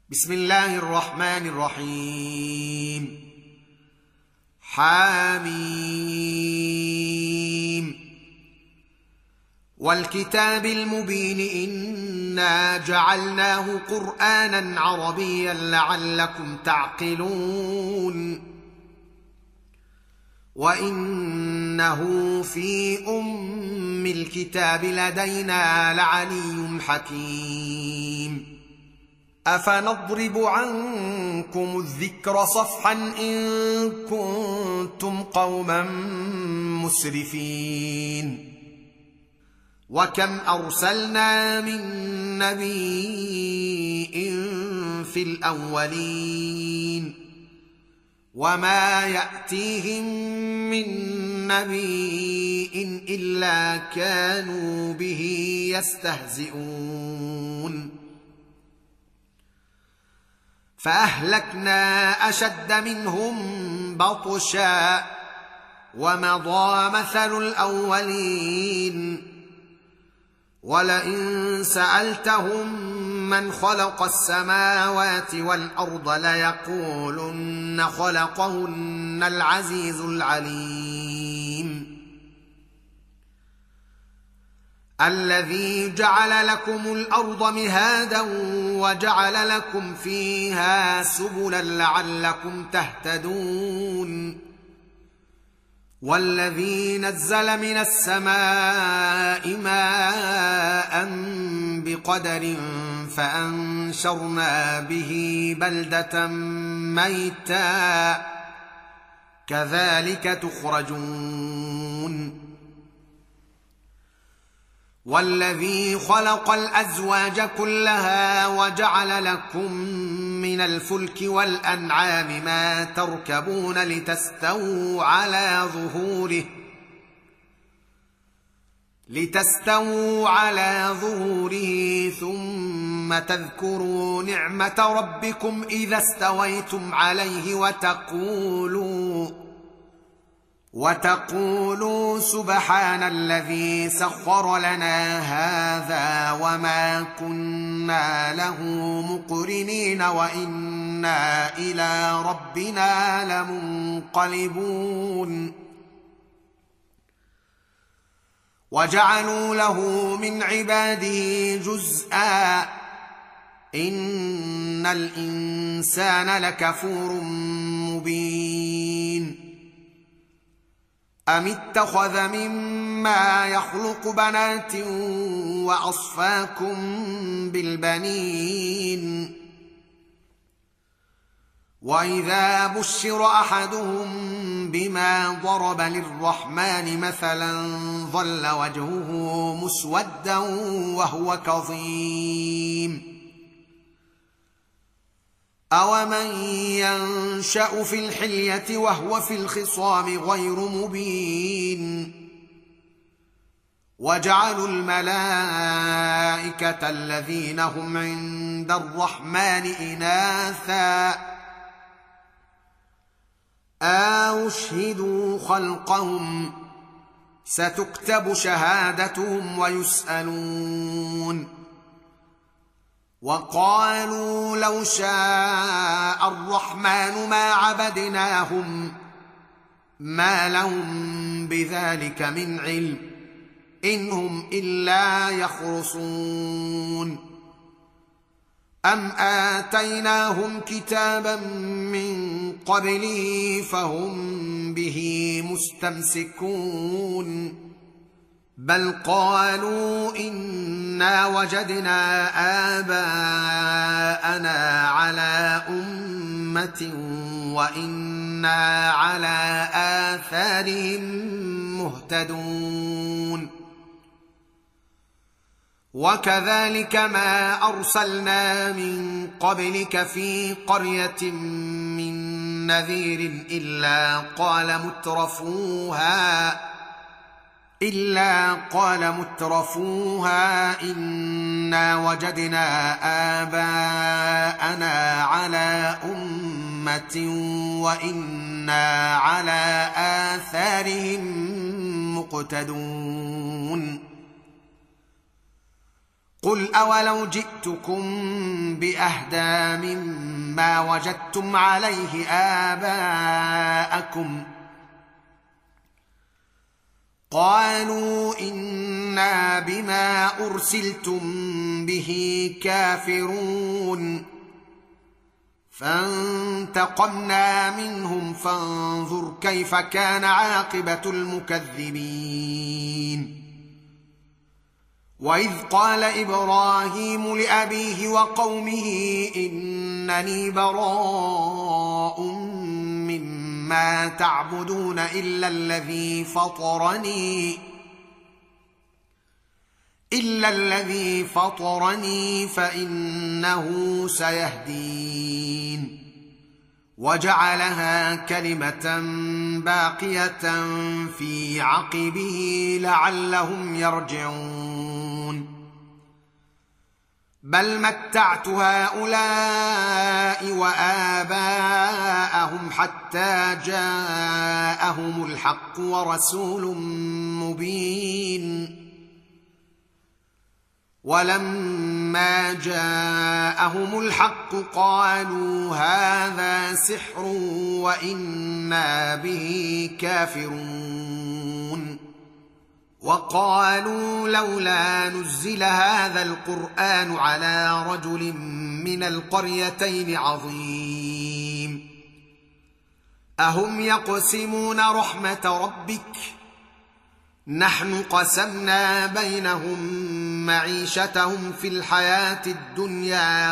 بسم الله الرحمن الرحيم. حميم. والكتاب المبين إنا جعلناه قرآنا عربيا لعلكم تعقلون وإنه في أم الكتاب لدينا لعلي حكيم. أفنضرب عنكم الذكر صفحا إن كنتم قوما مسرفين. وكم أرسلنا من نبي في الأولين وما يأتيهم من نبي إلا كانوا به يستهزئون. فأهلكنا أشد منهم بطشا ومضى مثل الأولين. ولئن سألتهم من خلق السماوات والأرض ليقولن خلقهن العزيز العليم. الذي جعل لكم الأرض مهادا وجعل لكم فيها سبلا لعلكم تهتدون. والذي نزل من السماء ماء بقدر فأنشرنا به بلدة ميتا كذلك تخرجون. والذي خلق الأزواج كلها وجعل لكم من الفلك والأنعام ما تركبون لتستووا على ظهوره ثم تذكروا نعمة ربكم إذا استويتم عليه وتقولوا سبحان الذي سخر لنا هذا وما كنا له مقرنين وإنا إلى ربنا لمنقلبون. وجعلوا له من عباده جزءا إن الإنسان لكفور مبين. أم اتخذ مما يخلق بنات وأصفاكم بالبنين. وإذا بشر أحدهم بما ضرب للرحمن مثلا ظل وجهه مسودا وهو كظيم. أومن ينشأ في الحلية وهو في الخصام غير مبين. وجعلوا الملائكة الذين هم عند الرحمن إناثا أشهدوا خلقهم ستكتب شهادتهم ويسألون. وقالوا لو شاء الرحمن ما عبدناهم ما لهم بذلك من علم إن هم إلا يخرصون. أم آتيناهم كتابا من قبله فهم به مستمسكون. بل قالوا إنا وجدنا آباءنا على أمة وإنا على آثارهم مهتدون. وكذلك ما أرسلنا من قبلك في قرية من نذير إلا قال مترفوها إنا وجدنا آباءنا على أمة وإنا على آثارهم مقتدون. قل أولو جئتكم بأهدى مما وجدتم عليه آباءكم قالوا إنا بما أرسلتم به كافرون فانتقمنا منهم فانظر كيف كان عاقبة المكذبين وإذ قال إبراهيم لأبيه وقومه إنني براء مما تعبدون إلا الذي فطرني فإنه سيهدين وجعلها كلمة باقية في عقبه لعلهم يرجعون بل متعت هؤلاء وآباءهم حتى جاءهم الحق ورسول مبين ولما جاءهم الحق قالوا هذا سحر وإنا به كافرون وقالوا لولا نزل هذا القرآن على رجل من القريتين عظيم أهم يقسمون رحمة ربك نحن قسمنا بينهم معيشتهم في الحياة الدنيا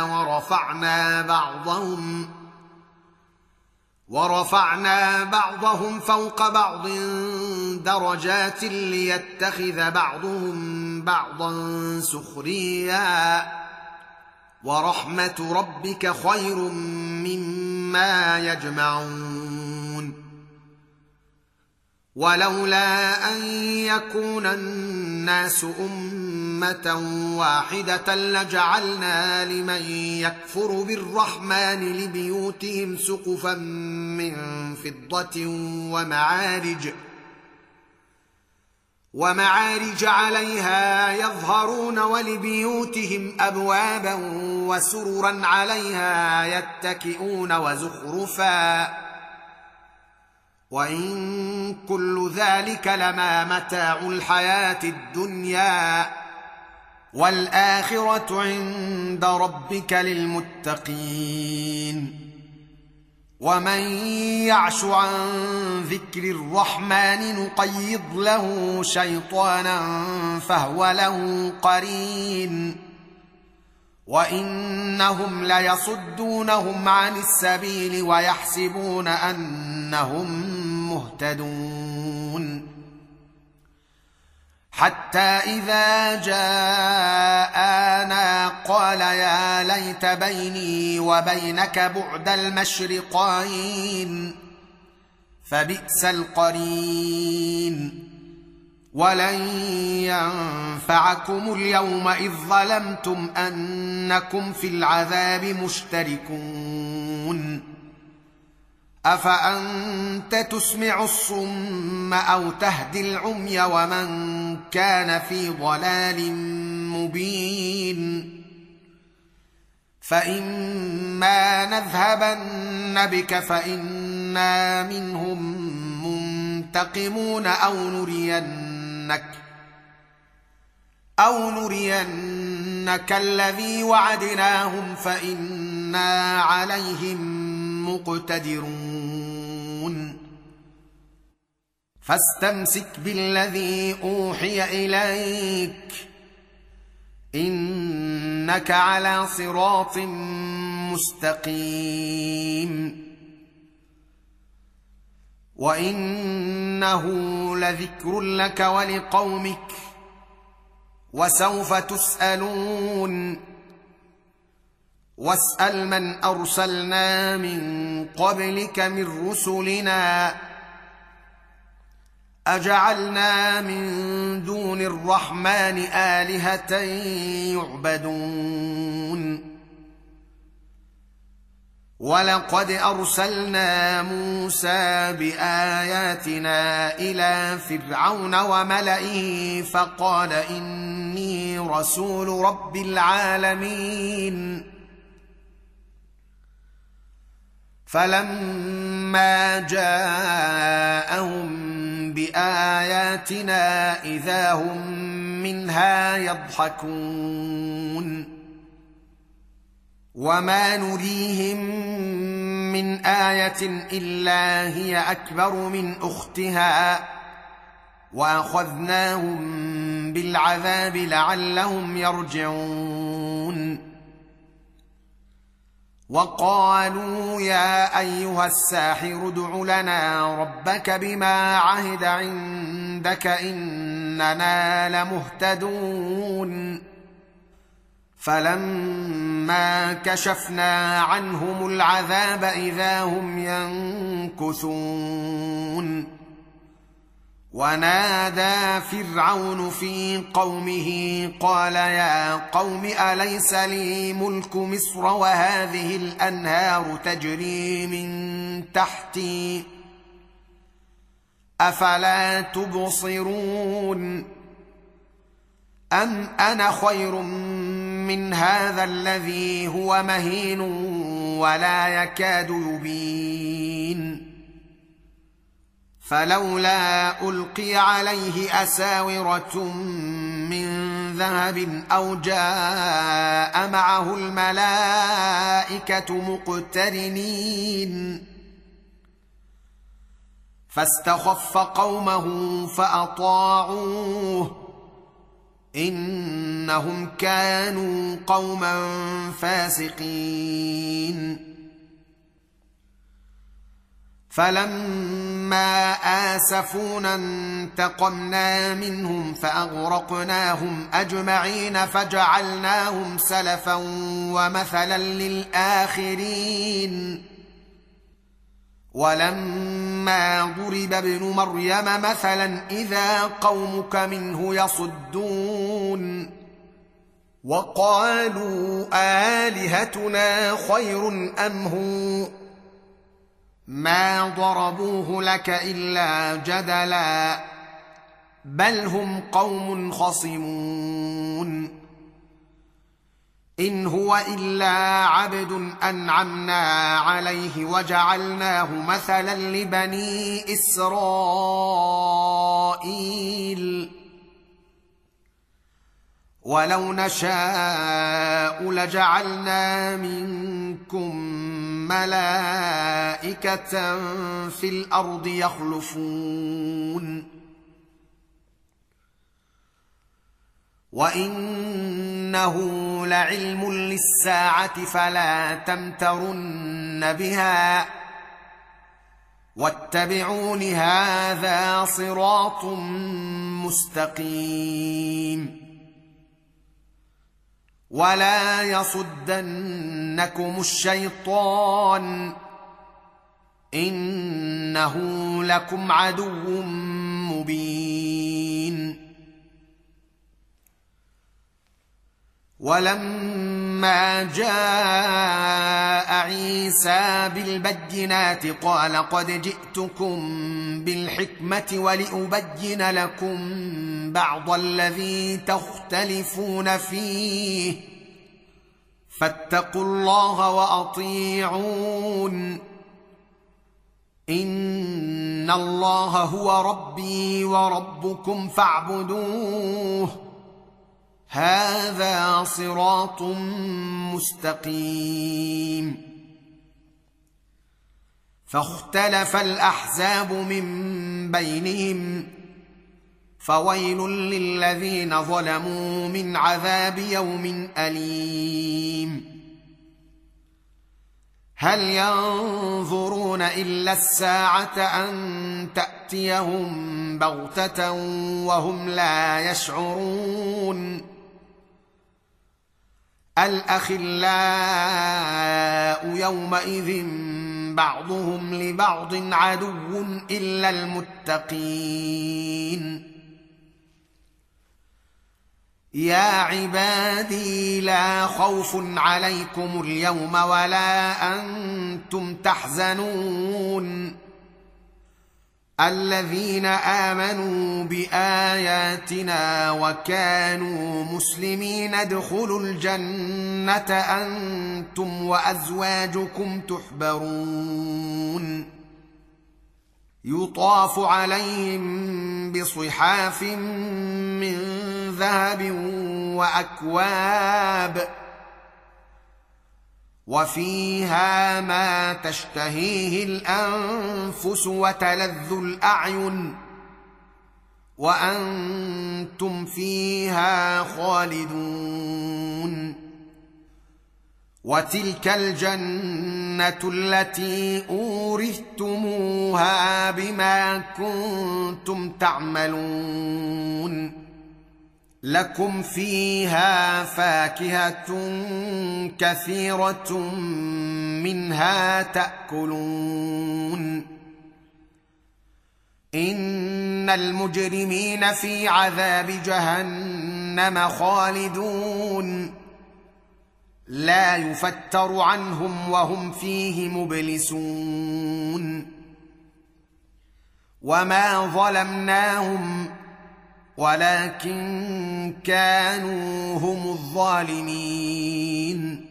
ورفعنا بعضهم فوق بعض درجات ليتخذ بعضهم بعضا سخريا ورحمة ربك خير مما يجمعون ولولا أن يكون الناس أمة واحدة لجعلنا لمن يكفر بالرحمن لبيوتهم سقفا من فضة ومعارج عليها يظهرون ولبيوتهم أبوابا وسررا عليها يتكئون وزخرفا وإن كل ذلك لما متاع الحياة الدنيا والآخرة عند ربك للمتقين ومن يعش عن ذكر الرحمن نقيض له شيطانا فهو له قرين وإنهم ليصدونهم عن السبيل ويحسبون أنهم مهتدون حتى إذا جاءنا قال يا ليت بيني وبينك بعد المشرقين فبئس القرين ولن ينفعكم اليوم إذ ظلمتم أنكم في العذاب مشتركون أفأنت تسمع الصم أو تهدي العمي ومن كان في ضلال مبين فإما نذهبن بك فإنا منهم منتقمون أو نرينك الذي وعدناهم فإنا عليهم مقتدرون فاستمسك بالذي أوحي إليك إنك على صراط مستقيم وإنه لذكر لك ولقومك وسوف تسألون واسأل من أرسلنا من قبلك من رسلنا أجعلنا من دون الرحمن آلهة يعبدون ولقد أرسلنا موسى بآياتنا إلى فرعون وملئه فقال إني رسول رب العالمين. فلما جاءهم بآياتنا إذا هم منها يضحكون. وما نريهم من آية إلا هي أكبر من أختها وأخذناهم بالعذاب لعلهم يرجعون. وقالوا يا أيها الساحر ادع لنا ربك بما عهد عندك إننا لمهتدون. فلما كشفنا عنهم العذاب إذا هم ينكثون. ونادى فرعون في قومه قال يا قوم أليس لي ملك مصر وهذه الأنهار تجري من تحتي أفلا تبصرون. أم أنا خير من هذا الذي هو مهين ولا يكاد يبين. فلولا ألقي عليه أساورة من ذهب أو جاء معه الملائكة مقترنين. فاستخف قومه فأطاعوه إنهم كانوا قوما فاسقين. فلما آسفونا انتقمنا منهم فأغرقناهم أجمعين فجعلناهم سلفا ومثلا للآخرين. ولما ضرب ابن مريم مثلا إذا قومك منه يصدون. وقالوا آلهتنا خير أم هو ما ضربوه لك إلا جدلا بل هم قوم خصمون. إن هو إلا عبد أنعمنا عليه وجعلناه مثلا لبني إسرائيل. ولو نشاء لجعلنا منكم ملائكة في الأرض يخلفون. وإنه لعلم للساعة فلا تمترن بها واتبعون هذا صراط مستقيم. ولا يصدنكم الشيطان إنه لكم عدو مبين. ولما جاء عيسى بالبينات قال قد جئتكم بالحكمة ولأبين لكم بعض الذي تختلفون فيه فاتقوا الله وأطيعون. إن الله هو ربي وربكم فاعبدوه هذا صراط مستقيم. فاختلف الأحزاب من بينهم فويل للذين ظلموا من عذاب يوم أليم. هل ينظرون إلا الساعة أن تأتيهم بغتة وهم لا يشعرون. الأخلاء يومئذ بعضهم لبعض عدو إلا المتقين. يا عبادي لا خوف عليكم اليوم ولا أنتم تحزنون الذين آمنوا بآياتنا وكانوا مسلمين ادخلوا الجنة أنتم وأزواجكم تحبرون يطاف عليهم بصحاف من ذهب وأكواب وفيها ما تشتهيه الأنفس وتلذ الأعين وأنتم فيها خالدون وتلك الجنة التي أورثتموها بما كنتم تعملون لكم فيها فاكهة كثيرة منها تأكلون إن المجرمين في عذاب جهنم خالدون لا يفتر عنهم وهم فيه مبلسون وما ظلمناهم ولكن كانوا هم الظالمين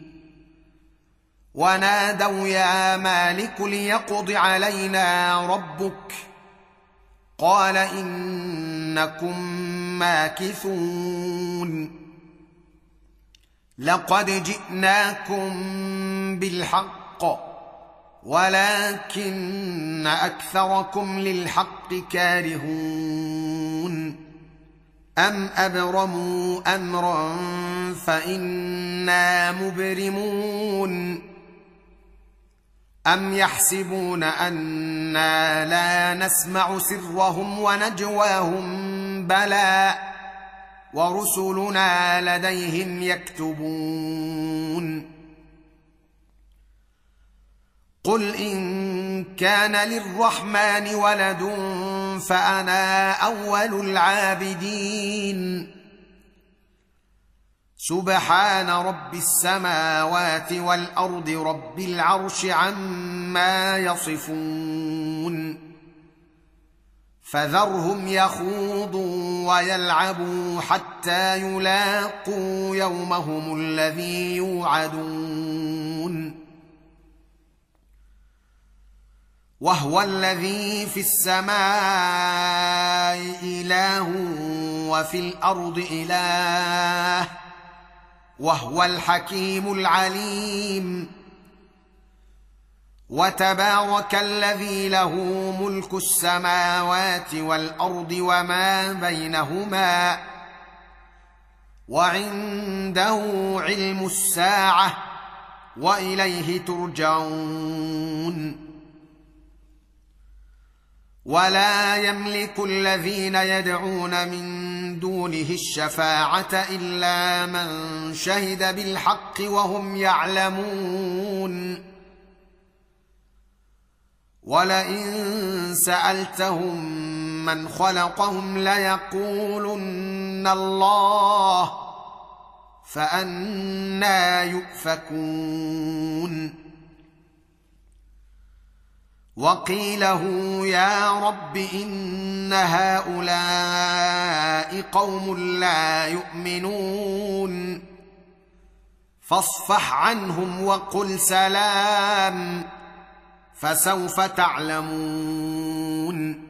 ونادوا يا مالك ليقض علينا ربك قال إنكم ماكثون لقد جئناكم بالحق ولكن أكثركم للحق كارهون أم أبرموا أمرا فإنا مبرمون أم يحسبون أنا لا نسمع سرهم ونجواهم بلى ورسلنا لديهم يكتبون قل إن كان للرحمن ولد فأنا أول العابدين سبحان رب السماوات والأرض رب العرش عما يصفون فذرهم يخوضوا ويلعبوا حتى يلاقوا يومهم الذي يوعدون وهو الذي في السماء إله وفي الأرض إله وهو الحكيم العليم وتبارك الذي له ملك السماوات والأرض وما بينهما وعنده علم الساعة وإليه ترجعون ولا يملك الذين يدعون من دونه الشفاعة إلا من شهد بالحق وهم يعلمون ولئن سألتهم من خلقهم ليقولن الله فأنى يؤفكون وقيله يا رب إن هؤلاء قوم لا يؤمنون فاصفح عنهم وقل سلام فسوف تعلمون